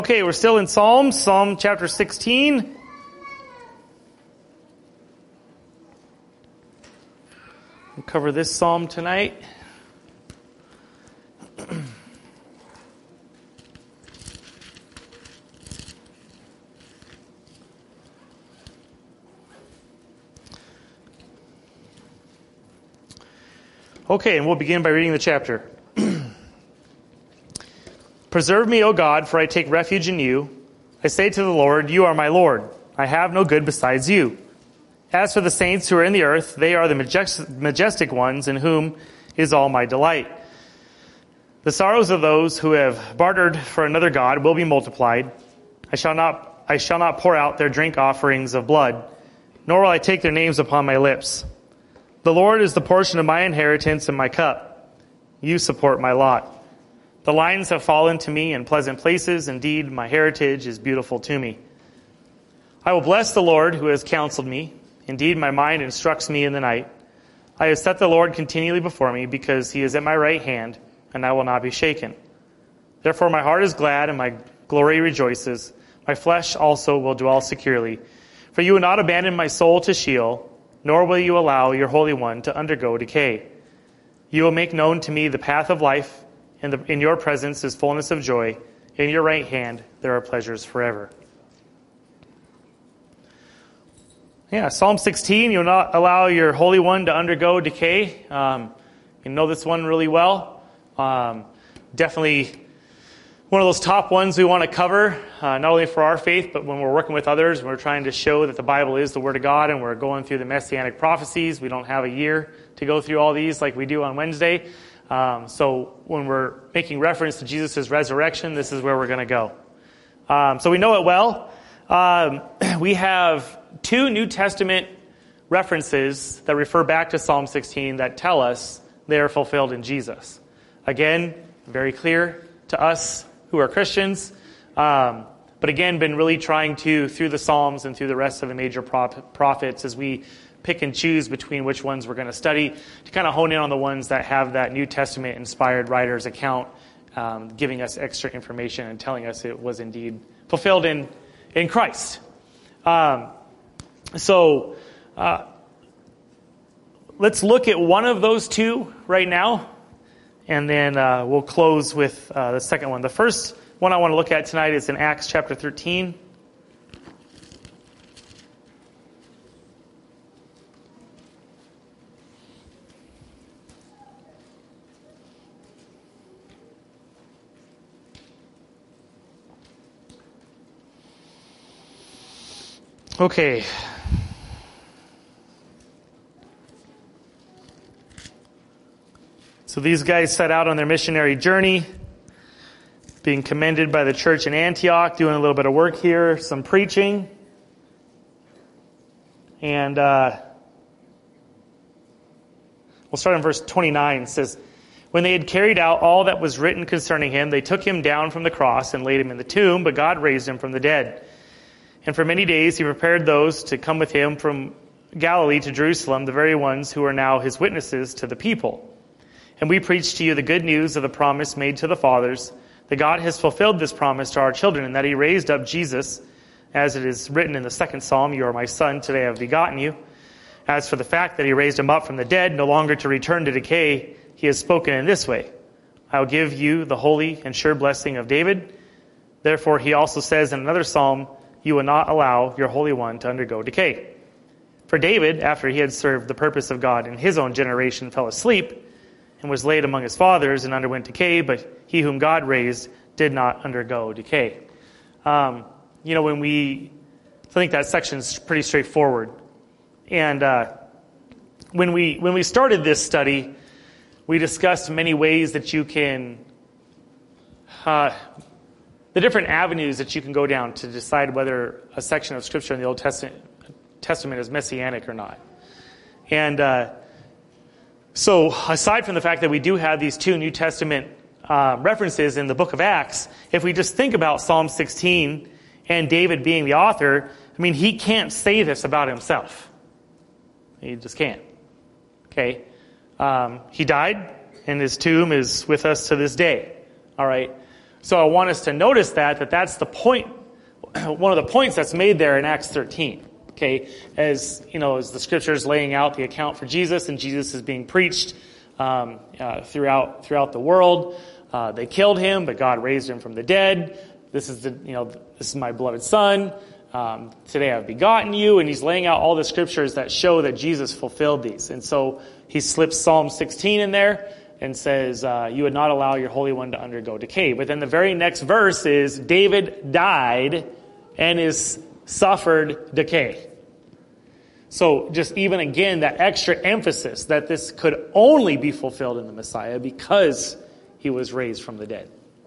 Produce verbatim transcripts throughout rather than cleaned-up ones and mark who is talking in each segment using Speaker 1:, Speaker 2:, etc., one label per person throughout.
Speaker 1: Okay, we're still in Psalms, Psalm chapter sixteen. We'll cover this psalm tonight. Okay, and we'll begin by reading the chapter. Preserve me, O God, for I take refuge in you. I say to the Lord, you are my Lord. I have no good besides you. As for the saints who are in the earth, they are the majestic ones in whom is all my delight. The sorrows of those who have bartered for another god will be multiplied. I shall not, I shall not pour out their drink offerings of blood, nor will I take their names upon my lips. The Lord is the portion of my inheritance and my cup. You support my lot. The lines have fallen to me in pleasant places. Indeed, my heritage is beautiful to me. I will bless the Lord who has counseled me. Indeed, my mind instructs me in the night. I have set the Lord continually before me, because he is at my right hand, and I will not be shaken. Therefore my heart is glad, and my glory rejoices. My flesh also will dwell securely. For you will not abandon my soul to Sheol, nor will you allow your Holy One to undergo decay. You will make known to me the path of life. In, the, in your presence is fullness of joy. In your right hand there are pleasures forever. Yeah, Psalm sixteen, you'll not allow your Holy One to undergo decay. Um, you know this one really well. Um, definitely one of those top ones we want to cover, uh, not only for our faith, but when we're working with others, and we're trying to show that the Bible is the Word of God, and we're going through the Messianic prophecies. We don't have a year to go through all these like we do on Wednesday. Um, so when we're making reference to Jesus' resurrection, this is where we're going to go. Um, so we know it well. Um, we have two New Testament references that refer back to Psalm sixteen that tell us they are fulfilled in Jesus. Again, very clear to us who are Christians. Um, but again, been really trying to, through the Psalms and through the rest of the major prophets, as we pick and choose between which ones we're going to study, to kind of hone in on the ones that have that New Testament inspired writer's account, um, giving us extra information and telling us it was indeed fulfilled in, in Christ. Um, so uh, let's look at one of those two right now, and then uh, we'll close with uh, the second one. The first one I want to look at tonight is in Acts chapter thirteen. Okay. So these guys set out on their missionary journey, being commended by the church in Antioch, doing a little bit of work here, some preaching. And uh, we'll start in verse twenty-nine. It says, when they had carried out all that was written concerning him, they took him down from the cross and laid him in the tomb, but God raised him from the dead. And for many days he prepared those to come with him from Galilee to Jerusalem, the very ones who are now his witnesses to the people. And we preach to you the good news of the promise made to the fathers, that God has fulfilled this promise to our children, and that he raised up Jesus, as it is written in the second psalm, you are my son, today I have begotten you. As for the fact that he raised him up from the dead, no longer to return to decay, he has spoken in this way, I will give you the holy and sure blessing of David. Therefore he also says in another psalm, you will not allow your Holy One to undergo decay. For David, after he had served the purpose of God in his own generation, fell asleep and was laid among his fathers and underwent decay, but he whom God raised did not undergo decay. Um, you know, when we, I think that section's pretty straightforward. And uh, when we when we started this study, we discussed many ways that you can uh, the different avenues that you can go down to decide whether a section of Scripture in the Old Testament, Testament is messianic or not. And uh, so aside from the fact that we do have these two New Testament uh, references in the book of Acts, if we just think about Psalm sixteen and David being the author, I mean, he can't say this about himself. He just can't. Okay? Um, he died, and his tomb is with us to this day. All right? So I want us to notice that, that that's the point, one of the points that's made there in Acts thirteen. Okay, as you know, as the scriptures laying out the account for Jesus, and Jesus is being preached um, uh, throughout throughout the world. Uh, they killed him, but God raised him from the dead. This is the you know this is my beloved Son. Um, today I've begotten you, and he's laying out all the scriptures that show that Jesus fulfilled these. And so he slips Psalm sixteen in there and says, uh, "You would not allow your Holy One to undergo decay." But then the very next verse is David died and is suffered decay. So just even again, that extra emphasis that this could only be fulfilled in the Messiah because he was raised from the dead.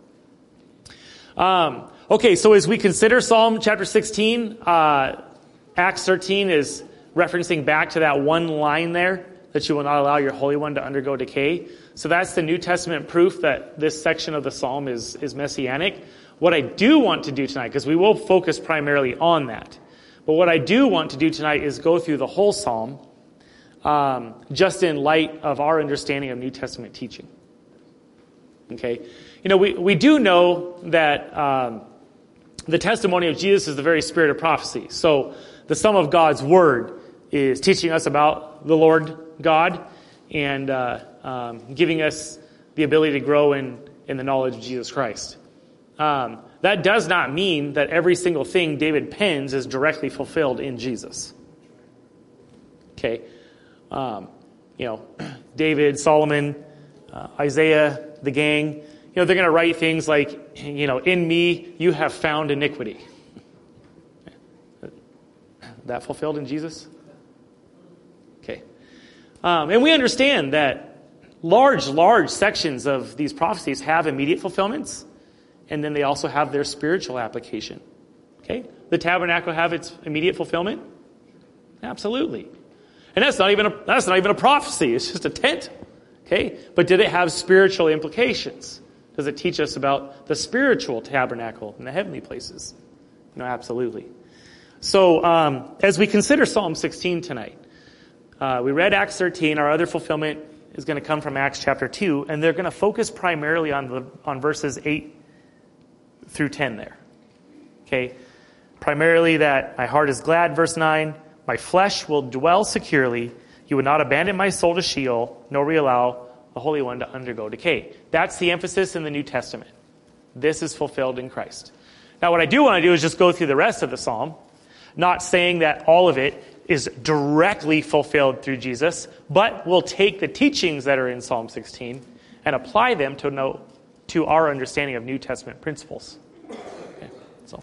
Speaker 1: Um, okay, so as we consider Psalm chapter sixteen, uh, Acts thirteen is referencing back to that one line there, that you will not allow your Holy One to undergo decay. So that's the New Testament proof that this section of the Psalm is, is messianic. What I do want to do tonight, because we will focus primarily on that, but what I do want to do tonight is go through the whole Psalm, um, just in light of our understanding of New Testament teaching. Okay? You know, we, we do know that um, the testimony of Jesus is the very spirit of prophecy. So the sum of God's word is teaching us about the Lord God and uh, um, giving us the ability to grow in, in the knowledge of Jesus Christ. Um, that does not mean that every single thing David pens is directly fulfilled in Jesus. Okay. Um, you know, David, Solomon, uh, Isaiah, the gang, you know, they're going to write things like, you know, in me you have found iniquity. That fulfilled in Jesus? Okay. Um, and we understand that large, large sections of these prophecies have immediate fulfillments. And then they also have their spiritual application. Okay? The tabernacle have its immediate fulfillment? Absolutely. And that's not even a, that's not even a prophecy. It's just a tent. Okay? But did it have spiritual implications? Does it teach us about the spiritual tabernacle in the heavenly places? No, absolutely. So, um, as we consider Psalm sixteen tonight, uh, we read Acts thirteen. Our other fulfillment is going to come from Acts chapter two, and they're going to focus primarily on the on verses eight through ten there. Okay? Primarily that my heart is glad, verse nine. My flesh will dwell securely. You would not abandon my soul to Sheol, nor will allow the Holy One to undergo decay. That's the emphasis in the New Testament. This is fulfilled in Christ. Now what I do want to do is just go through the rest of the Psalm, not saying that all of it is directly fulfilled through Jesus, but we'll take the teachings that are in Psalm sixteen and apply them to know to our understanding of New Testament principles. Okay, so.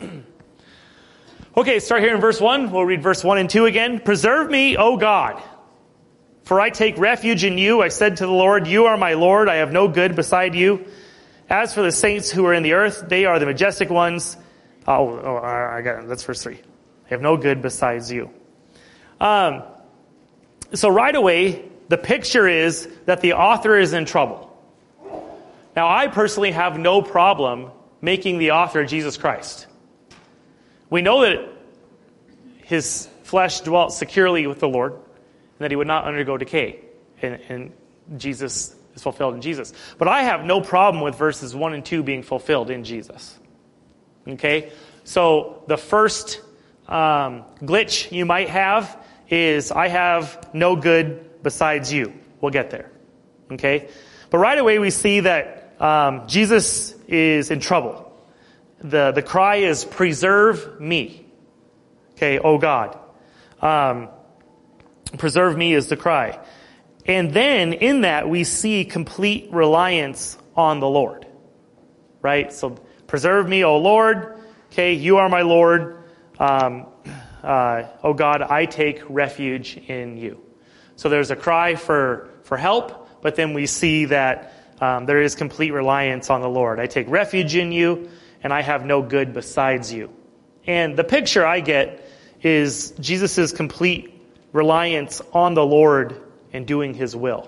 Speaker 1: Okay, start here in verse one. We'll read verse one and two again. Preserve me, O God, for I take refuge in you. I said to the Lord, you are my Lord. I have no good beside you. As for the saints who are in the earth, they are the majestic ones. Oh, oh I got it. That's verse three. I have no good besides you. Um, so right away, the picture is that the author is in trouble. Now, I personally have no problem making the author Jesus Christ. We know that his flesh dwelt securely with the Lord, and that he would not undergo decay. And, and Jesus is fulfilled in Jesus. But I have no problem with verses one and two being fulfilled in Jesus. Okay? So the first um, glitch you might have is I have no good besides you. We'll get there. Okay? But right away we see that Um, Jesus is in trouble. The, the cry is, preserve me. Okay, oh God. Um, preserve me is the cry. And then in that we see complete reliance on the Lord. Right? So, preserve me, O Lord. Okay, you are my Lord. Um, uh, oh God, I take refuge in you. So there's a cry for, for help, but then we see that Um, there is complete reliance on the Lord. I take refuge in you, and I have no good besides you. And the picture I get is Jesus' complete reliance on the Lord and doing his will.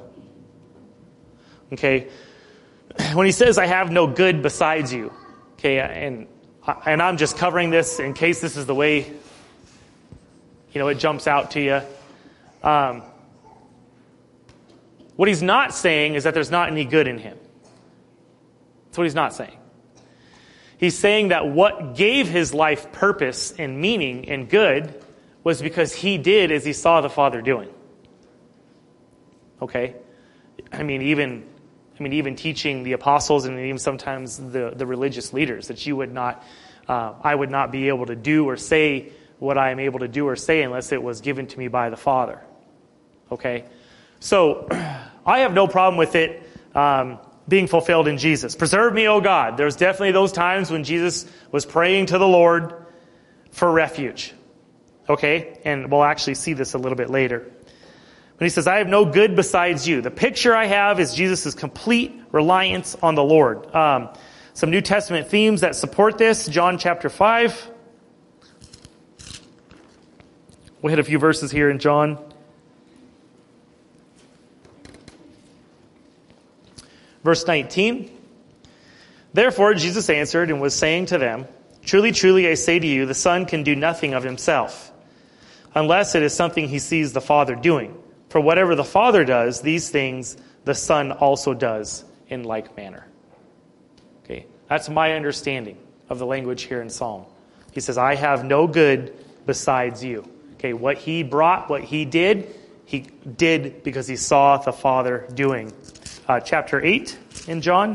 Speaker 1: Okay? When he says, I have no good besides you, okay, and, and I'm just covering this in case this is the way, you know, it jumps out to you. Um, What he's not saying is that there's not any good in him. That's what he's not saying. He's saying that what gave his life purpose and meaning and good was because he did as he saw the Father doing. Okay? I mean, even I mean, even teaching the apostles and even sometimes the, the religious leaders that you would not, uh, I would not be able to do or say what I am able to do or say unless it was given to me by the Father. Okay? So, I have no problem with it um, being fulfilled in Jesus. Preserve me, O God. There's definitely those times when Jesus was praying to the Lord for refuge. Okay? And we'll actually see this a little bit later. But he says, I have no good besides you. The picture I have is Jesus' complete reliance on the Lord. Um, some New Testament themes that support this. John chapter five. We'll hit a few verses here in John. Verse nineteen. Therefore Jesus answered and was saying to them, Truly, truly, I say to you, the Son can do nothing of himself, unless it is something he sees the Father doing. For whatever the Father does, these things the Son also does in like manner. Okay, that's my understanding of the language here in Psalm. He says, I have no good besides you. Okay, what he brought, what he did, he did because he saw the Father doing. Uh, chapter eight in John.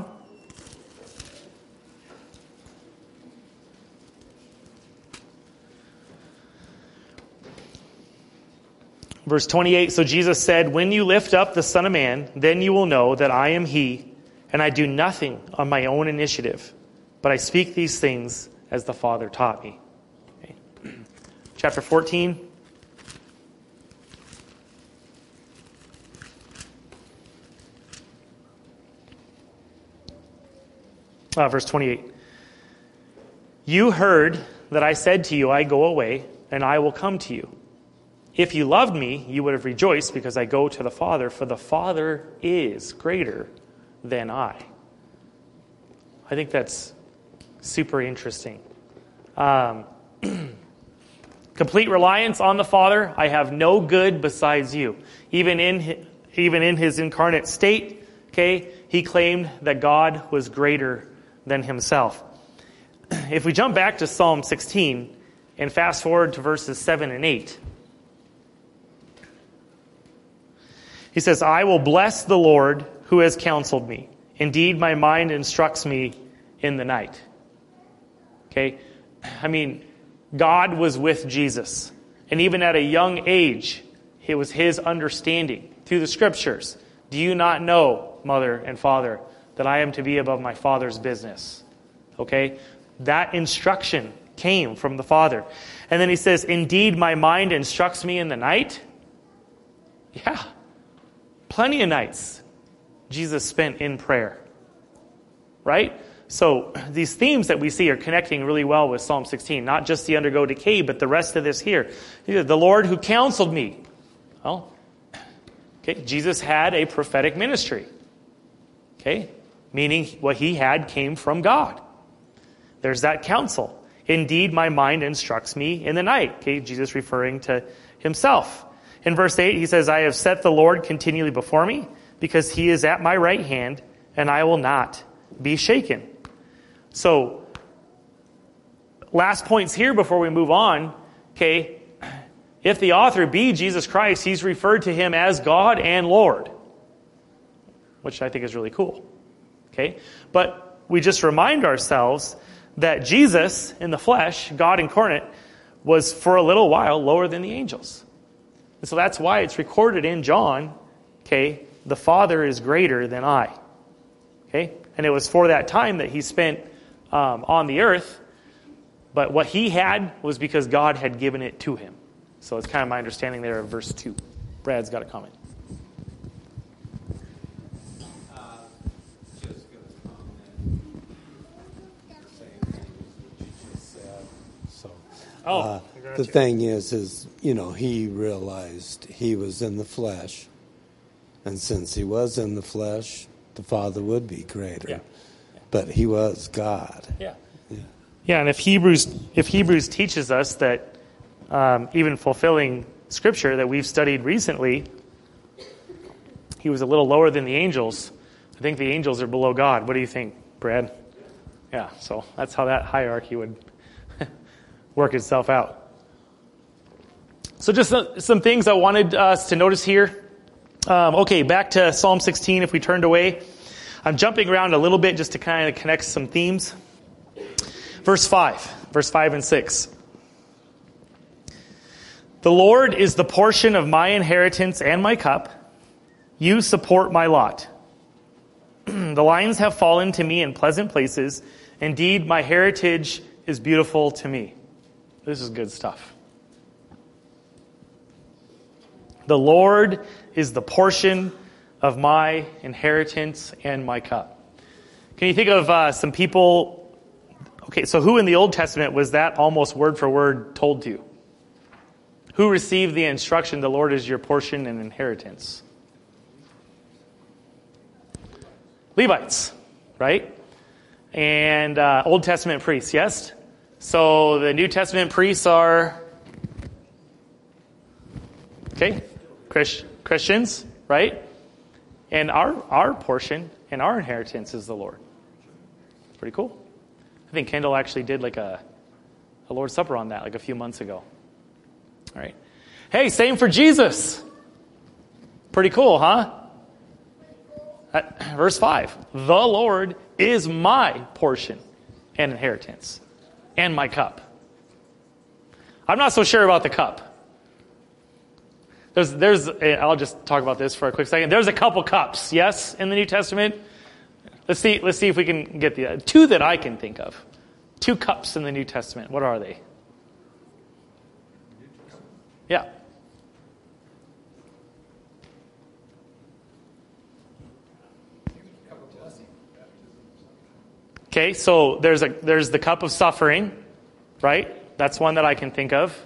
Speaker 1: Verse twenty-eight, so Jesus said, When you lift up the Son of Man, then you will know that I am he, and I do nothing on my own initiative, but I speak these things as the Father taught me. Okay. Chapter fourteen. Uh, verse twenty-eight. You heard that I said to you, I go away, and I will come to you. If you loved me, you would have rejoiced because I go to the Father, for the Father is greater than I. I think that's super interesting. Um, complete reliance on the Father. I have no good besides you. Even in his, even in his incarnate state, okay, he claimed that God was greater than himself. If we jump back to Psalm sixteen and fast forward to verses seven and eight, he says, I will bless the Lord who has counseled me. Indeed, my mind instructs me in the night. Okay? I mean, God was with Jesus. And even at a young age, it was his understanding through the scriptures. Do you not know, mother and father, that I am to be above my Father's business? Okay? That instruction came from the Father. And then he says, indeed, my mind instructs me in the night. Yeah. Plenty of nights Jesus spent in prayer. Right? So these themes that we see are connecting really well with Psalm sixteen. Not just the undergo decay, but the rest of this here. The Lord who counseled me. Well, okay, Jesus had a prophetic ministry. Okay? Meaning what he had came from God. There's that counsel. Indeed, my mind instructs me in the night. Okay, Jesus referring to himself. In verse eight, he says, I have set the Lord continually before me, because he is at my right hand, and I will not be shaken. So, last points here before we move on. Okay, if the author be Jesus Christ, he's referred to him as God and Lord, which I think is really cool. Okay, but we just remind ourselves that Jesus in the flesh, God incarnate, was for a little while lower than the angels. And so that's why it's recorded in John, okay, the Father is greater than I. Okay? And it was for that time that he spent um, on the earth, but what he had was because God had given it to him. So it's kind of my understanding there of verse two. Brad's got a comment.
Speaker 2: Uh, just going to comment the same thing as what you just said. So,
Speaker 1: Oh,
Speaker 2: uh, the thing is, is, you know, he realized he was in the flesh. And since he was in the flesh, the Father would be greater.
Speaker 1: Yeah.
Speaker 2: But he was God.
Speaker 1: Yeah.
Speaker 2: Yeah.
Speaker 1: Yeah, and if Hebrews if Hebrews teaches us that um, even fulfilling Scripture that we've studied recently, he was a little lower than the angels. I think the angels are below God. What do you think, Brad? Yeah, so that's how that hierarchy would work itself out. So just some, some things I wanted us to notice here. Um, okay, back to Psalm sixteen if we turned away. I'm jumping around a little bit just to kind of connect some themes. Verse five, verse five and six. The Lord is the portion of my inheritance and my cup. You support my lot. The lines have fallen to me in pleasant places. Indeed, my heritage is beautiful to me. This is good stuff. The Lord is the portion of my inheritance and my cup. Can you think of uh, some people? Okay, so who in the Old Testament was that almost word for word told to? Who received the instruction, the Lord is your portion and inheritance? Levites, right? And uh, Old Testament priests, yes? So the New Testament priests are, okay, Christ, Christians, right? And our, our portion and our inheritance is the Lord. It's pretty cool. I think Kendall actually did like a, a Lord's Supper on that like a few months ago. All right. Hey, same for Jesus. Pretty cool, huh? At verse five. The Lord is my portion and inheritance and my cup. I'm not so sure about the cup. There's, there's, I'll just talk about this for a quick second. There's a couple cups, yes, in the New Testament. Let's see, let's see if we can get the two that I can think of. Two cups in the New Testament. What are they? Yeah. Okay, so there's a there's the cup of suffering, right? That's one that I can think of.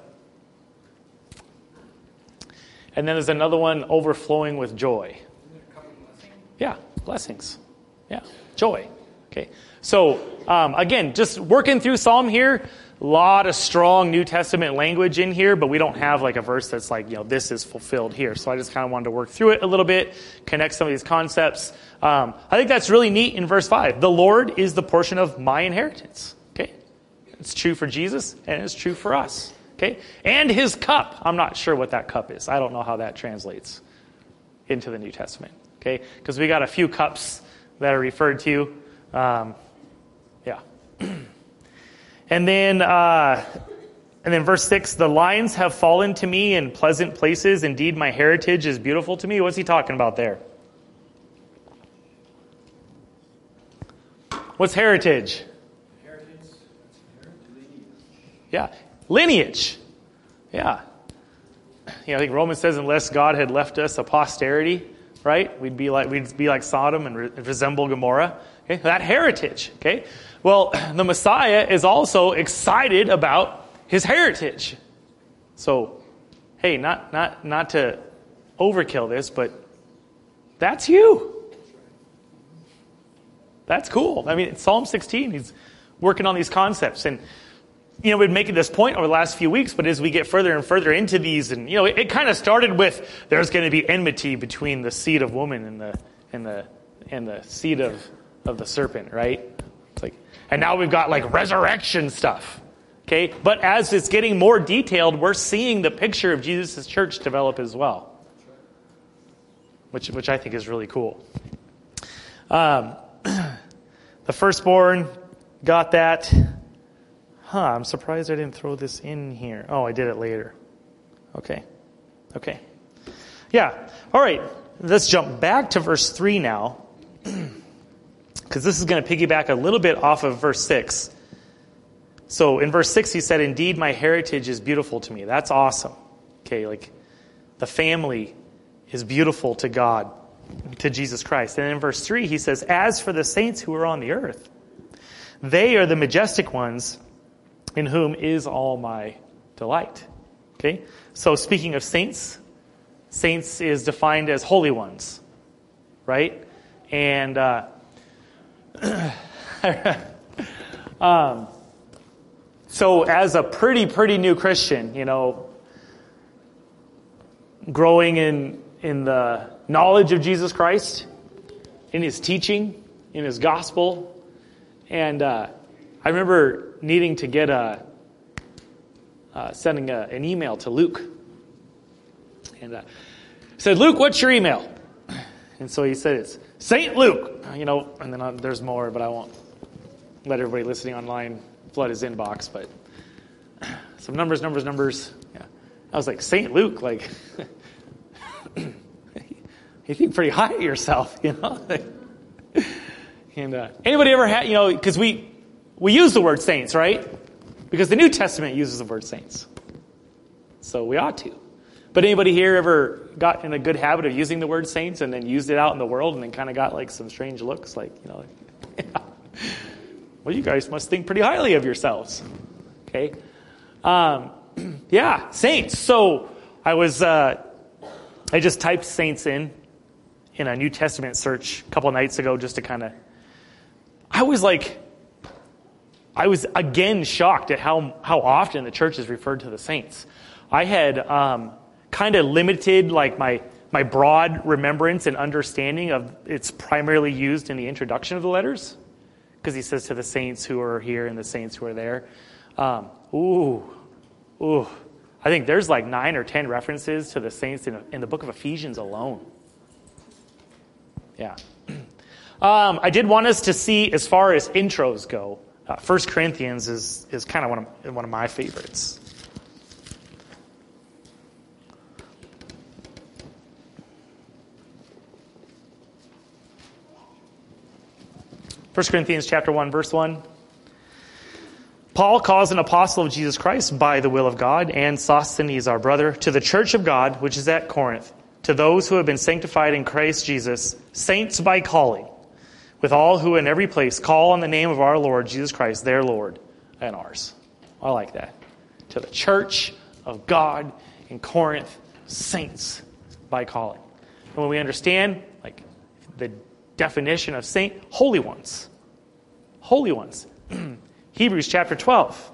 Speaker 1: And then there's another one overflowing with joy. Yeah, blessings. Yeah, joy. Okay, so um, again, just working through Psalm here. A lot of strong New Testament language in here, but we don't have like a verse that's like, you know, this is fulfilled here. So I just kind of wanted to work through it a little bit, connect some of these concepts. Um, I think that's really neat in verse five. The Lord is the portion of my inheritance. Okay, it's true for Jesus and it's true for us. Okay, and his cup. I'm not sure what that cup is. I don't know how that translates into the New Testament. Okay, because we got a few cups that are referred to. Um, yeah. And then, uh, and then verse six, the lines have fallen to me in pleasant places. Indeed, my heritage is beautiful to me. What's he talking about there? What's heritage? Heritage. Yeah, lineage. Yeah. You know, I think Romans says, unless God had left us a posterity, right? We'd be like we'd be like Sodom and re- resemble Gomorrah. Okay, that heritage. Okay. Well, the Messiah is also excited about his heritage. So, hey, not not not to overkill this, but that's you. That's cool. I mean, it's Psalm sixteen, he's working on these concepts. And, you know, we've been making this point over the last few weeks, but as we get further and further into these, and, you know, it, it kind of started with there's going to be enmity between the seed of woman and the and the and the seed of, of the serpent, right? It's like, and now we've got like resurrection stuff. Okay, but as it's getting more detailed, we're seeing the picture of Jesus' church develop as well, which which I think is really cool. Um, the firstborn got that. Huh, I'm surprised I didn't throw this in here. Oh, I did it later. Okay, okay. Yeah, all right, let's jump back to verse three now, because this is going to piggyback a little bit off of verse six. So in verse six, he said, indeed, my heritage is beautiful to me. That's awesome. Okay, like the family is beautiful to God, to Jesus Christ. And in verse three, he says, as for the saints who are on the earth, they are the majestic ones in whom is all my delight. Okay, so speaking of saints, saints is defined as holy ones, right? And uh, um, so as a pretty, pretty new Christian, you know, growing in in the knowledge of Jesus Christ, in his teaching, in his gospel, and uh, I remember needing to get a, uh, sending a, an email to Luke. And uh, said, Luke, what's your email? And so he said, it's Saint Luke. You know, and then uh, there's more, but I won't let everybody listening online flood his inbox. But some numbers, numbers, numbers. Yeah. I was like, Saint Luke, like, you think pretty high of yourself, you know? And uh, anybody ever had, you know, because we, we use the word saints, right? Because the New Testament uses the word saints. So we ought to. But anybody here ever got in a good habit of using the word saints and then used it out in the world and then kind of got like some strange looks? Like, you know, like, yeah. Well, you guys must think pretty highly of yourselves. Okay. Um, yeah, saints. So I was, uh, I just typed saints in, in a New Testament search a couple of nights ago just to kind of, I was like, I was again shocked at how, how often the church is referred to the saints. I had um, kind of limited like my my broad remembrance and understanding of it's primarily used in the introduction of the letters, because he says to the saints who are here and the saints who are there. Um, ooh, ooh. I think there's like nine or ten references to the saints in, in the book of Ephesians alone. Yeah. Um, I did want us to see, as far as intros go, uh, First Corinthians is is kind of one of one of my favorites. First Corinthians chapter one, verse one. Paul calls an apostle of Jesus Christ by the will of God, and Sosthenes, our brother, to the church of God, which is at Corinth, to those who have been sanctified in Christ Jesus, saints by calling, with all who in every place call on the name of our Lord Jesus Christ, their Lord and ours. I like that. To the church of God in Corinth, saints by calling. And when we understand, like, the definition of saint, holy ones. Holy ones. Hebrews chapter twelve.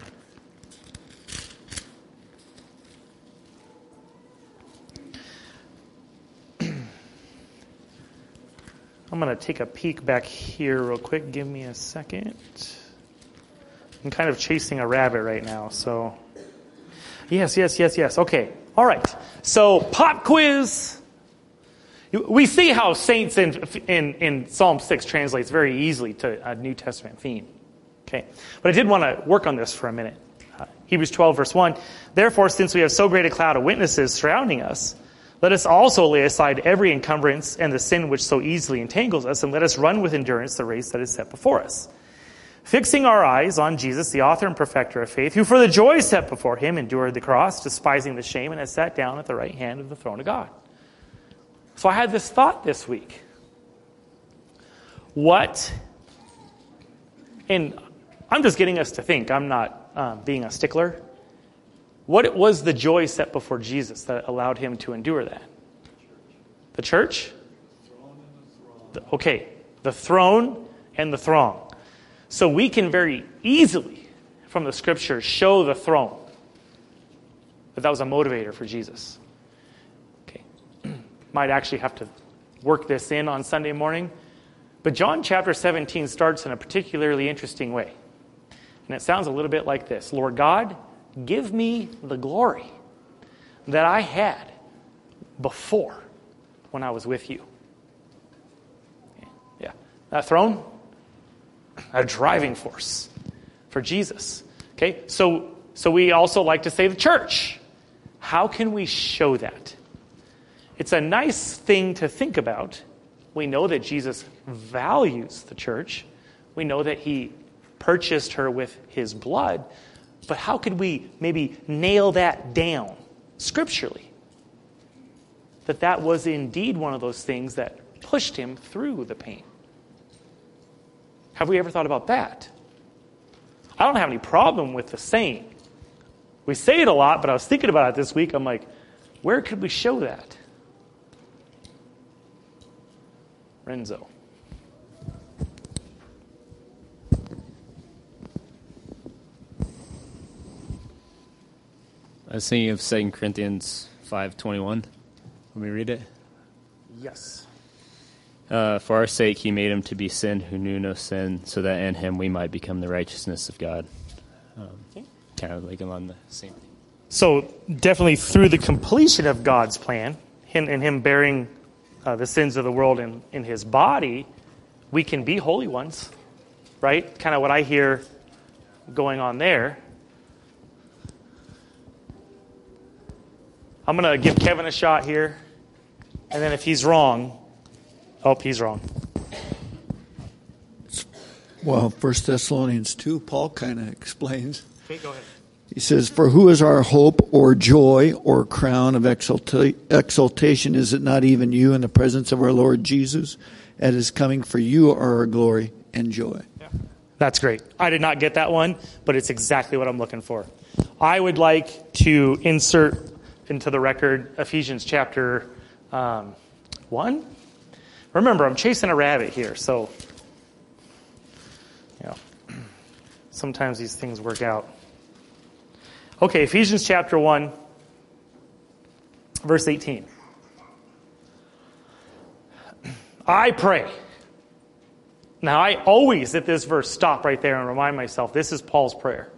Speaker 1: I'm going to take a peek back here real quick. Give me a second. I'm kind of chasing a rabbit right now, so. Yes, yes, yes, yes. Okay. All right. So, pop quiz. We see how saints in, in, in Psalm six translates very easily to a New Testament theme. Okay. But I did want to work on this for a minute. Uh, Hebrews twelve, verse one. Therefore, since we have so great a cloud of witnesses surrounding us, let us also lay aside every encumbrance and the sin which so easily entangles us, and let us run with endurance the race that is set before us. Fixing our eyes on Jesus, the author and perfecter of faith, who for the joy set before him endured the cross, despising the shame, and has sat down at the right hand of the throne of God. So I had this thought this week. What, and I'm just getting us to think, I'm not um, being a stickler. What was the joy set before Jesus that allowed him to endure that? The church? The, okay, the throne and the throng. So we can very easily, from the scriptures, show the throne that that was a motivator for Jesus. Okay, might actually have to work this in on Sunday morning. But John chapter seventeen starts in a particularly interesting way. And it sounds a little bit like this. Lord God, give me the glory that I had before when I was with you. Yeah. That throne, a driving force for Jesus. Okay? So, so we also like to say the church. How can we show that? It's a nice thing to think about. We know that Jesus values the church. We know that he purchased her with his blood. But how could we maybe nail that down scripturally? That that was indeed one of those things that pushed him through the pain. Have we ever thought about that? I don't have any problem with the saying. We say it a lot, but I was thinking about it this week. I'm like, where could we show that? Renzo.
Speaker 3: I was thinking of Second Corinthians five twenty-one. Let me read it.
Speaker 1: Yes.
Speaker 3: Uh, for our sake, he made him to be sin who knew no sin, so that in him we might become the righteousness of God. Um, okay. Kind of like along the same thing.
Speaker 1: So definitely through the completion of God's plan, him and him bearing uh, the sins of the world in, in his body, we can be holy ones, right? Kind of what I hear going on there. I'm going to give Kevin a shot here, and then if he's wrong, oh, he's wrong.
Speaker 4: Well, First Thessalonians two, Paul kind of explains.
Speaker 1: Okay, go ahead.
Speaker 4: He says, "For who is our hope or joy or crown of exalta- exaltation? Is it not even you in the presence of our Lord Jesus? At his coming, for you are our glory and joy."
Speaker 1: Yeah. That's great. I did not get that one, but it's exactly what I'm looking for. I would like to insert into the record Ephesians chapter um, one. Remember, I'm chasing a rabbit here, so you know, sometimes these things work out. Okay, Ephesians chapter one, verse eighteen. I pray. Now, I always, at this verse, stop right there and remind myself, this is Paul's prayer.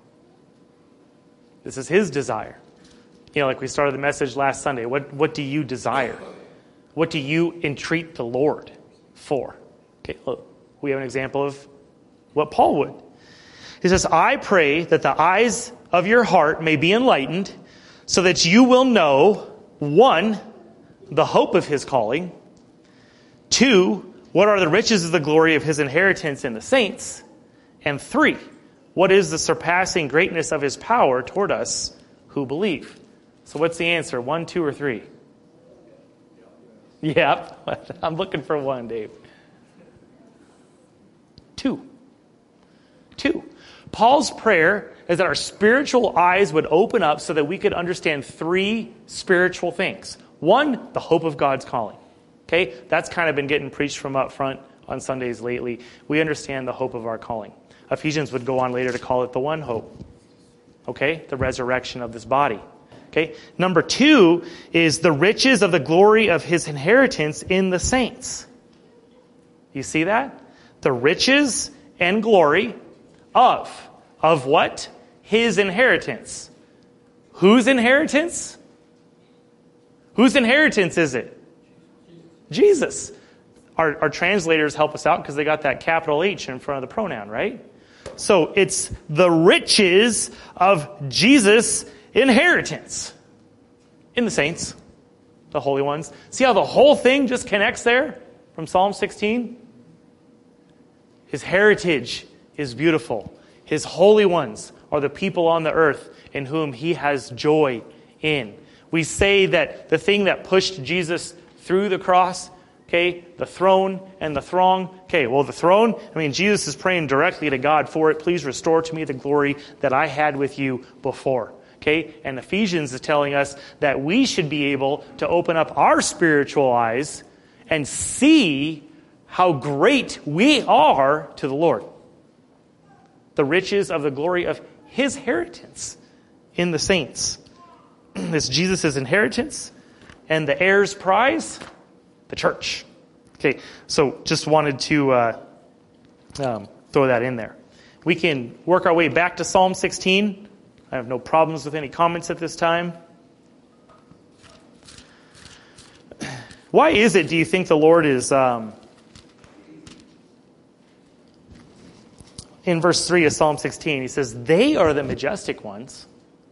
Speaker 1: This is his desire. You know, like we started the message last Sunday, what, what do you desire? What do you entreat the Lord for? Okay, look, we have an example of what Paul would. He says, I pray that the eyes of your heart may be enlightened, so that you will know, one, the hope of his calling, two, what are the riches of the glory of his inheritance in the saints, and three, what is the surpassing greatness of his power toward us who believe? So what's the answer, one, two, or three? Yep, I'm looking for one, Dave. Two. Two. Paul's prayer is that our spiritual eyes would open up so that we could understand three spiritual things. One, the hope of God's calling. Okay, that's kind of been getting preached from up front on Sundays lately. We understand the hope of our calling. Ephesians would go on later to call it the one hope. Okay, the resurrection of this body. Okay, number two is the riches of the glory of his inheritance in the saints. You see that? The riches and glory of. Of what? His inheritance. Whose inheritance? Whose inheritance is it? Jesus. Our, our translators help us out because they got that capital H in front of the pronoun, right? So it's the riches of Jesus' inheritance in the saints, the holy ones. See how the whole thing just connects there from Psalm sixteen? His heritage is beautiful. His holy ones are the people on the earth in whom he has joy in. We say that the thing that pushed Jesus through the cross, okay, the throne and the throng. Okay, well, the throne, I mean, Jesus is praying directly to God for it. Please restore to me the glory that I had with you before. Okay, and Ephesians is telling us that we should be able to open up our spiritual eyes and see how great we are to the Lord. The riches of the glory of his inheritance in the saints. This Jesus' inheritance and the heir's prize, the church. Okay, so just wanted to uh, um, throw that in there. We can work our way back to Psalm sixteen. I have no problems with any comments at this time. Why is it, do you think the Lord is... Um, in verse three of Psalm sixteen, he says, they are the majestic ones.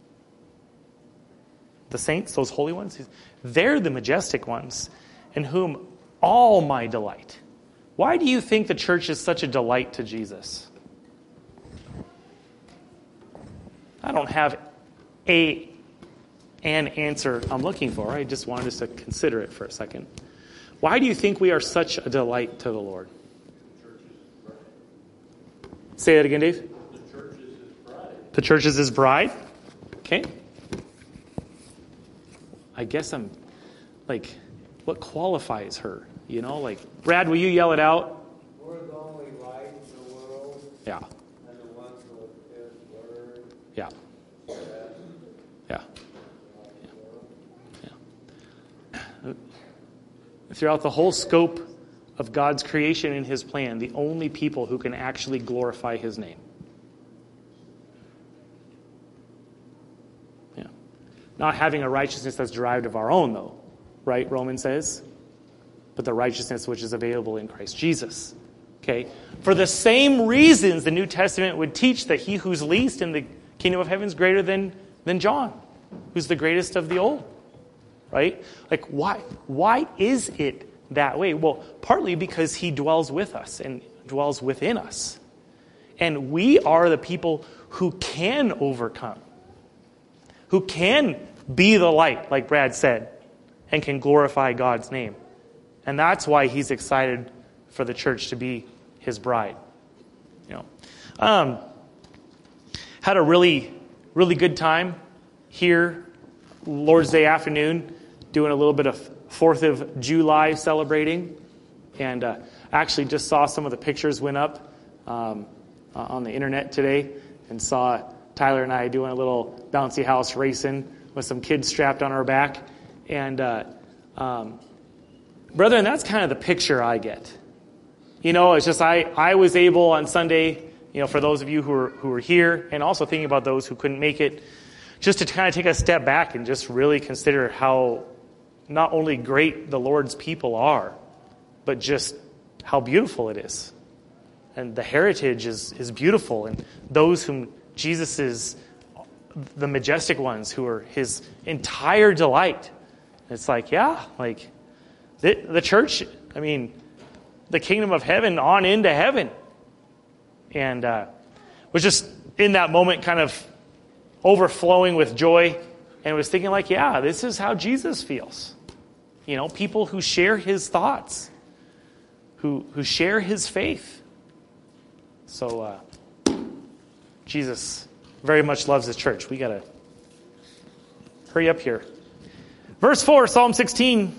Speaker 1: The saints, those holy ones, they're the majestic ones in whom all my delight. Why do you think the church is such a delight to Jesus? I don't have a an answer I'm looking for. I just wanted us to consider it for a second. Why do you think we are such a delight to the Lord? Say that again, Dave.
Speaker 5: The church is his bride.
Speaker 1: The church is his bride? Okay. I guess I'm, like, what qualifies her? You know, like, Brad, will you yell it out?
Speaker 2: We're the only light in the world.
Speaker 1: Yeah.
Speaker 2: And the ones with his word.
Speaker 1: Yeah. Yeah. Yeah. Throughout the whole scope of God's creation and his plan, the only people who can actually glorify his name. Yeah. Not having a righteousness that's derived of our own, though, right? Romans says. But the righteousness which is available in Christ Jesus. Okay? For the same reasons the New Testament would teach that he who's least in the kingdom of heaven is greater than, than John, who's the greatest of the old. Right? Like, why? Why is it that way? Well, partly because he dwells with us and dwells within us. And we are the people who can overcome, who can be the light, like Brad said, and can glorify God's name. And that's why he's excited for the church to be his bride. You know, um, had a really, really good time here, Lord's Day afternoon, doing a little bit of fourth of July celebrating. And uh, actually just saw some of the pictures went up um, uh, on the internet today, and saw Tyler and I doing a little bouncy house racing with some kids strapped on our back. And uh, um, brethren, that's kind of the picture I get. You know, it's just I, I was able on Sunday, you know, for those of you who are, who are here, and also thinking about those who couldn't make it, just to kind of take a step back and just really consider how not only great the Lord's people are, but just how beautiful it is. And the heritage is, is beautiful, and those whom Jesus is, the majestic ones who are his entire delight. It's like, yeah, like, The, the church, I mean, the kingdom of heaven on into heaven. And uh, was just in that moment kind of overflowing with joy, and was thinking like, yeah, this is how Jesus feels. You know, people who share his thoughts, who who share his faith. So uh, Jesus very much loves his church. We got to hurry up here. Verse four, Psalm sixteen.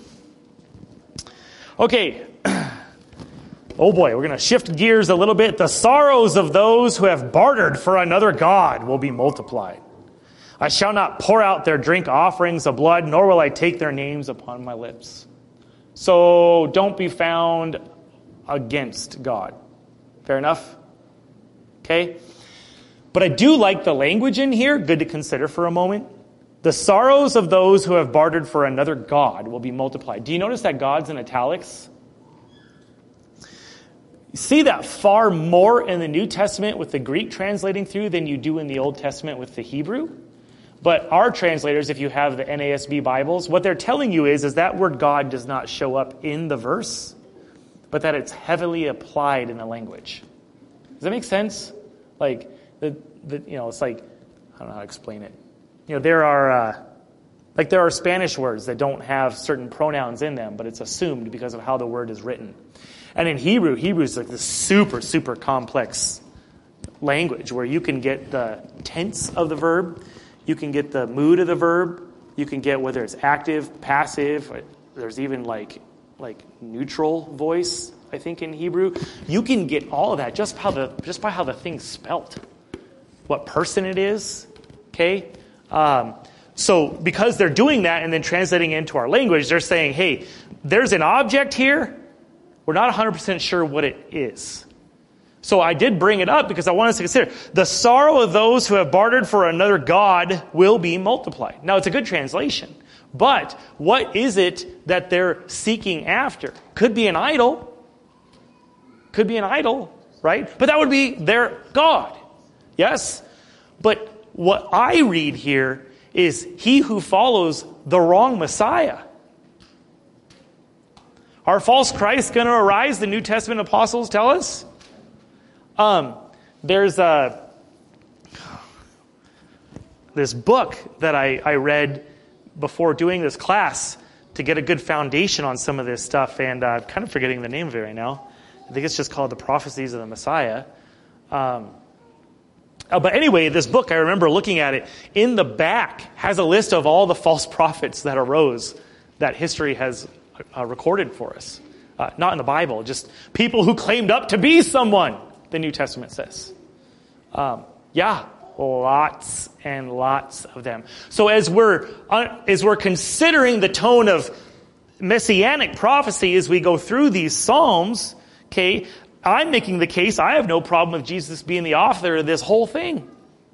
Speaker 1: Okay, oh boy, we're going to shift gears a little bit. The sorrows of those who have bartered for another god will be multiplied. I shall not pour out their drink offerings of blood, nor will I take their names upon my lips. So don't be found against God. Fair enough? Okay? But I do like the language in here. Good to consider for a moment. The sorrows of those who have bartered for another god will be multiplied. Do you notice that God's in italics? You see that far more in the New Testament with the Greek translating through than you do in the Old Testament with the Hebrew. But our translators, if you have the N A S B Bibles, what they're telling you is, is that word God does not show up in the verse, but that it's heavily applied in the language. Does that make sense? Like, the, the you know, it's like, I don't know how to explain it. You know, there are, uh, like there are Spanish words that don't have certain pronouns in them, but it's assumed because of how the word is written. And in Hebrew, Hebrew is like this super, super complex language where you can get the tense of the verb, you can get the mood of the verb, you can get whether it's active, passive, there's even like like neutral voice, I think, in Hebrew. You can get all of that just how the just by how the thing's spelt, what person it is, okay? Um, so because they're doing that and then translating it into our language, they're saying, hey, there's an object here. We're not one hundred percent sure what it is. So I did bring it up because I want us to consider the sorrow of those who have bartered for another god will be multiplied. Now, it's a good translation. But what is it that they're seeking after? Could be an idol. Could be an idol, right? But that would be their god. Yes? But what I read here is he who follows the wrong Messiah. Are false Christs going to arise? The New Testament apostles tell us. Um, there's a this book that I, I read before doing this class to get a good foundation on some of this stuff, and uh, I'm kind of forgetting the name of it right now. I think it's just called The Prophecies of the Messiah. Um, uh, but anyway, this book, I remember looking at it, in the back has a list of all the false prophets that arose that history has uh, recorded for us. Uh, not in the Bible, just people who claimed up to be someone, the New Testament says. Um, yeah, lots and lots of them. So as we're uh, as we're considering the tone of messianic prophecy as we go through these Psalms, okay, I'm making the case, I have no problem with Jesus being the author of this whole thing.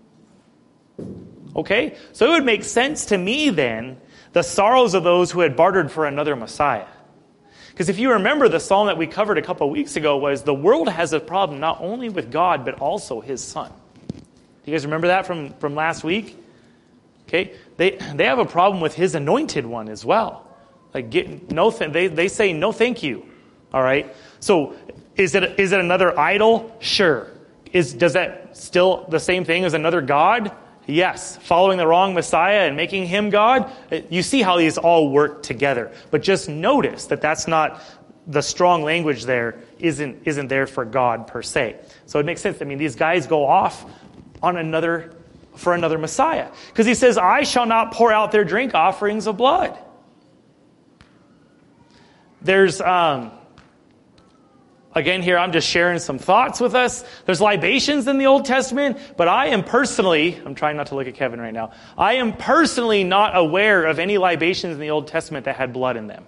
Speaker 1: Okay? So it would make sense to me then, the sorrows of those who had bartered for another Messiah. Because if you remember, the psalm that we covered a couple of weeks ago was the world has a problem not only with God, but also his son. Do you guys remember that from, from last week? Okay? They they have a problem with his anointed one as well. Like get no th- they, they say no thank you. All right? So is it is it another idol? Sure. Is does that still the same thing as another god? Yes. Following the wrong Messiah and making him God? You see how these all work together. But just notice that that's not, the strong language there isn't, isn't there for God per se. So it makes sense. I mean, these guys go off on another, for another Messiah. Because he says, I shall not pour out their drink offerings of blood. There's, um, again here, I'm just sharing some thoughts with us. There's libations in the Old Testament, but I am personally, I'm trying not to look at Kevin right now, I am personally not aware of any libations in the Old Testament that had blood in them.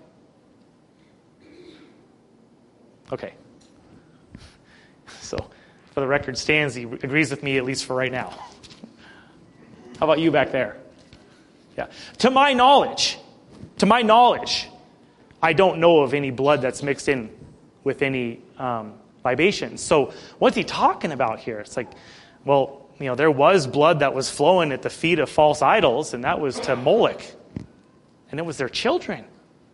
Speaker 1: Okay. So, for the record stands, he agrees with me at least for right now. How about you back there? Yeah. To my knowledge, to my knowledge, I don't know of any blood that's mixed in with any um, libations. So what's he talking about here? It's like, well, you know, there was blood that was flowing at the feet of false idols, and that was to Moloch. And it was their children.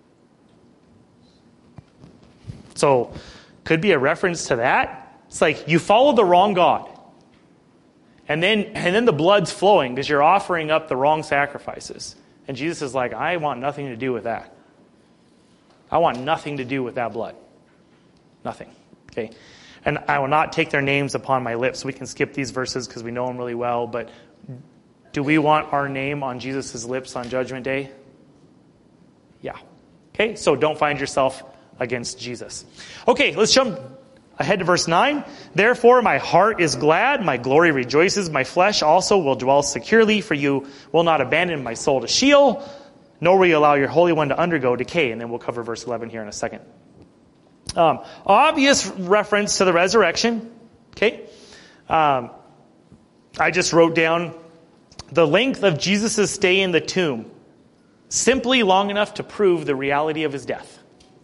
Speaker 1: So could be a reference to that. It's like you followed the wrong God. And then and then the blood's flowing because you're offering up the wrong sacrifices. And Jesus is like, I want nothing to do with that. I want nothing to do with that blood. Nothing. Okay? And I will not take their names upon my lips. We can skip these verses because we know them really well. But do we want our name on Jesus' lips on Judgment Day? Yeah. Okay? So don't find yourself against Jesus. Okay, let's jump ahead to verse nine. Therefore my heart is glad, my glory rejoices, my flesh also will dwell securely, for you will not abandon my soul to Sheol, nor will you allow your Holy One to undergo decay. And then we'll cover verse eleven here in a second. Um, obvious reference to the resurrection. Okay. Um, I just wrote down the length of Jesus' stay in the tomb, simply long enough to prove the reality of his death.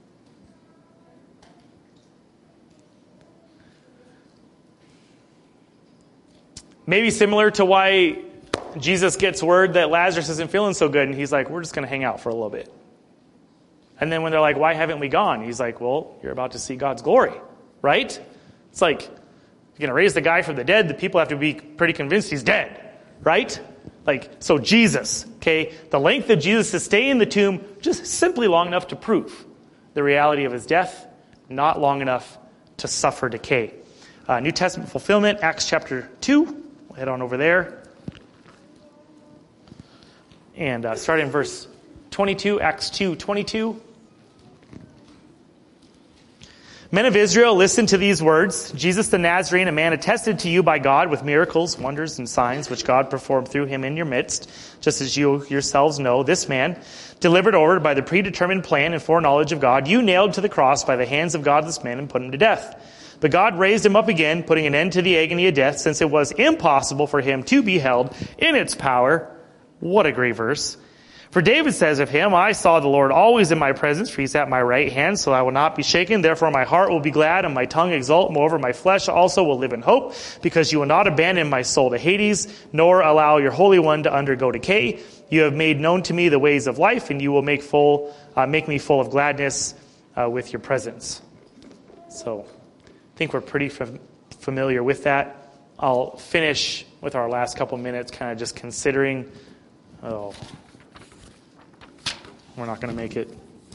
Speaker 1: Maybe similar to why Jesus gets word that Lazarus isn't feeling so good, and he's like, we're just going to hang out for a little bit. And then when they're like, why haven't we gone? He's like, well, you're about to see God's glory, right? It's like, you're going to raise the guy from the dead. The people have to be pretty convinced he's dead, right? Like, so Jesus, okay, the length of Jesus' stay in the tomb, just simply long enough to prove the reality of his death, not long enough to suffer decay. Uh, New Testament fulfillment, Acts chapter two. We'll head on over there. And uh, start in verse twenty-two, Acts two twenty-two. Men of Israel, listen to these words. Jesus the Nazarene, a man attested to you by God with miracles, wonders, and signs, which God performed through him in your midst, just as you yourselves know. This man, delivered over by the predetermined plan and foreknowledge of God, you nailed to the cross by the hands of godless men and put him to death. But God raised him up again, putting an end to the agony of death, since it was impossible for him to be held in its power. What a great verse. For David says of him, I saw the Lord always in my presence, for he's at my right hand, so I will not be shaken. Therefore my heart will be glad, and my tongue exult. Moreover, my flesh also will live in hope, because you will not abandon my soul to Hades, nor allow your Holy One to undergo decay. You have made known to me the ways of life, and you will make full, uh, make me full of gladness uh, with your presence. So I think we're pretty f- familiar with that. I'll finish with our last couple minutes, kind of just considering, oh, we're not going to make it.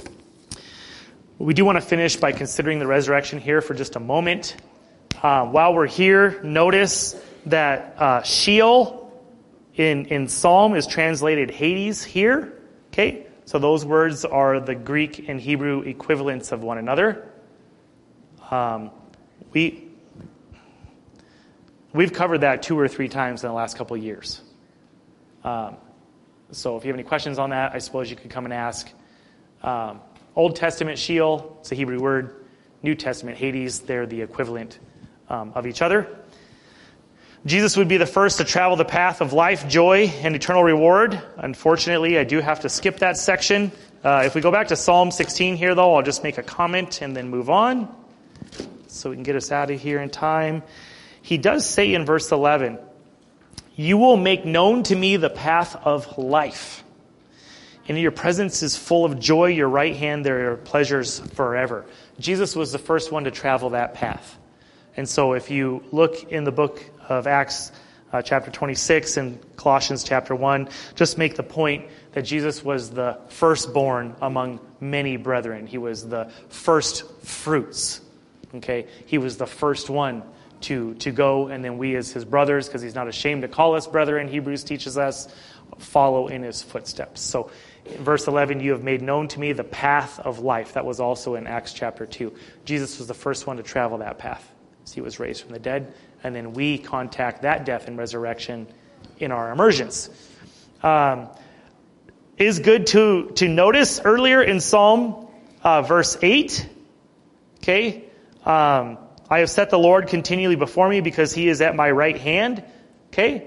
Speaker 1: We do want to finish by considering the resurrection here for just a moment. Uh, while we're here, notice that uh, Sheol in, in Psalm is translated Hades here. Okay, so those words are the Greek and Hebrew equivalents of one another. Um, we, we've covered that two or three times in the last couple of years. Um, So if you have any questions on that, I suppose you could come and ask. Um, Old Testament Sheol, it's a Hebrew word. New Testament Hades, they're the equivalent um, of each other. Jesus would be the first to travel the path of life, joy, and eternal reward. Unfortunately, I do have to skip that section. Uh, if we go back to Psalm sixteen here, though, I'll just make a comment and then move on so we can get us out of here in time. He does say in verse eleven, "You will make known to me the path of life. And your presence is full of joy. Your right hand, there are pleasures forever." Jesus was the first one to travel that path. And so if you look in the book of Acts uh, chapter twenty-six and Colossians chapter one, just make the point that Jesus was the firstborn among many brethren. He was the first fruits. Okay, he was the first one to, to go, and then we as his brothers, because he's not ashamed to call us brethren, Hebrews teaches us, follow in his footsteps. So in verse eleven, "You have made known to me the path of life." That was also in Acts chapter two. Jesus was the first one to travel that path. So he was raised from the dead, and then we contact that death and resurrection in our immersions. Um, it is good to, to notice earlier in Psalm uh, verse eight, okay, um, "I have set the Lord continually before me because he is at my right hand." Okay,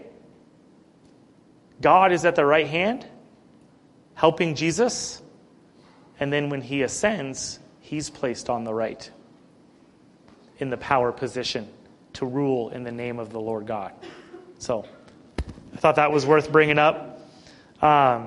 Speaker 1: God is at the right hand, helping Jesus. And then when he ascends, he's placed on the right in the power position to rule in the name of the Lord God. So I thought that was worth bringing up. Um,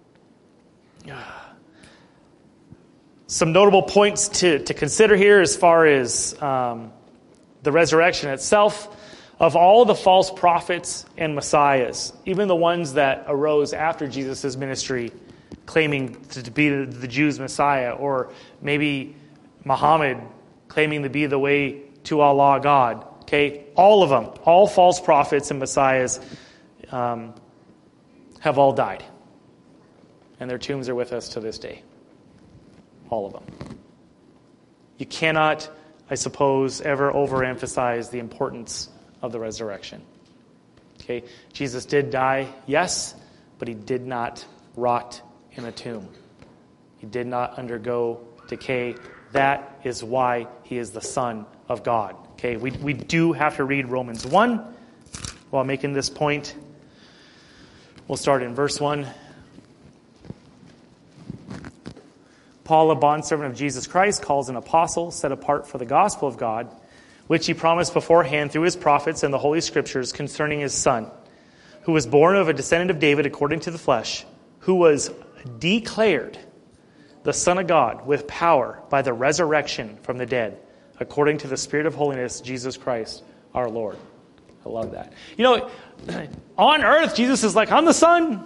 Speaker 1: some notable points to, to consider here as far as um, the resurrection itself. Of all the false prophets and messiahs, even the ones that arose after Jesus' ministry, claiming to be the Jews' Messiah, or maybe Muhammad claiming to be the way to Allah God, okay, all of them, all false prophets and messiahs um, have all died. And their tombs are with us to this day. All of them. You cannot, I suppose, ever overemphasize the importance of the resurrection. Okay, Jesus did die, yes, but he did not rot in a tomb. He did not undergo decay. That is why he is the Son of God. Okay, we, we do have to read Romans one while making this point. We'll start in verse one. "Paul, a bondservant of Jesus Christ, calls an apostle, set apart for the gospel of God, which he promised beforehand through his prophets and the Holy Scriptures concerning his Son, who was born of a descendant of David according to the flesh, who was declared the Son of God with power by the resurrection from the dead, according to the Spirit of holiness, Jesus Christ our Lord." I love that. You know, on earth, Jesus is like, "I'm the Son."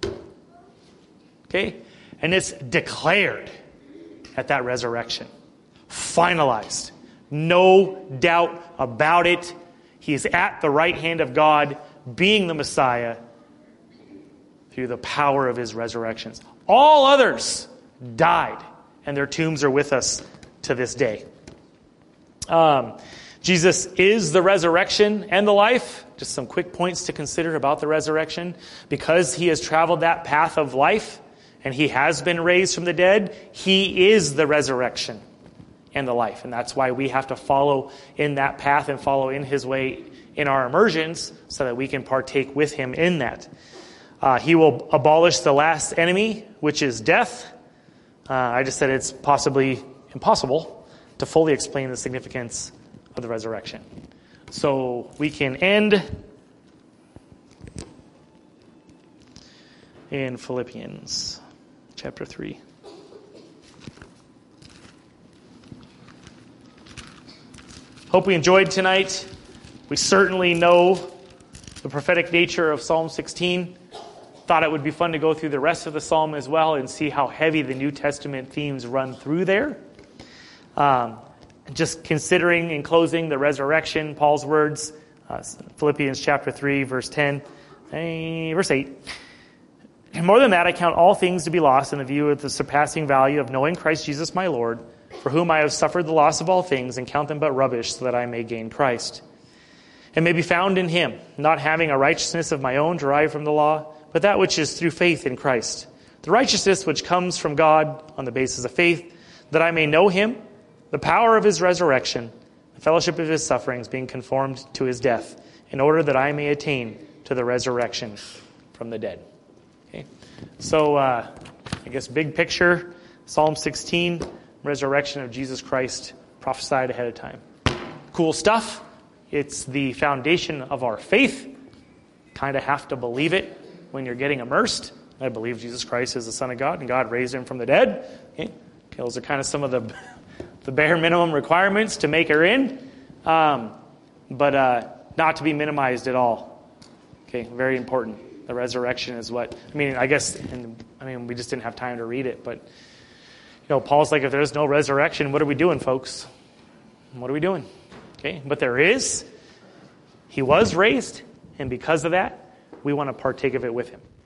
Speaker 1: Okay? And it's declared at that resurrection. Finalized. No doubt about it. He is at the right hand of God, being the Messiah through the power of his resurrections. All others died, and their tombs are with us to this day. Um, Jesus is the resurrection and the life. Just some quick points to consider about the resurrection. Because he has traveled that path of life, and he has been raised from the dead, he is the resurrection and the life. And that's why we have to follow in that path and follow in his way in our immersions so that we can partake with him in that. Uh, he will abolish the last enemy, which is death. Uh, I just said it's possibly impossible to fully explain the significance of the resurrection. So we can end in Philippians chapter three. Hope we enjoyed tonight. We certainly know the prophetic nature of Psalm sixteen. Thought it would be fun to go through the rest of the psalm as well and see how heavy the New Testament themes run through there. Um, just considering in closing the resurrection, Paul's words, uh, Philippians chapter three, verse ten, eh, verse eight. "And more than that, I count all things to be lost in the view of the surpassing value of knowing Christ Jesus my Lord, for whom I have suffered the loss of all things, and count them but rubbish, so that I may gain Christ, and may be found in him, not having a righteousness of my own derived from the law, but that which is through faith in Christ, the righteousness which comes from God on the basis of faith, that I may know him, the power of his resurrection, the fellowship of his sufferings, being conformed to his death, in order that I may attain to the resurrection from the dead. Okay, so uh, I guess big picture, Psalm sixteen, resurrection of Jesus Christ, prophesied ahead of time. Cool stuff. It's the foundation of our faith. Kind of have to believe it when you're getting immersed. I believe Jesus Christ is the Son of God and God raised him from the dead. Okay, okay, those are kind of some of the the bare minimum requirements to make her in, um, but uh, not to be minimized at all. Okay, very important. The resurrection is what, I mean, I guess, and I mean, we just didn't have time to read it, but, you know, Paul's like, if there's no resurrection, what are we doing, folks? What are we doing? Okay, but there is. He was raised, and because of that, we want to partake of it with him.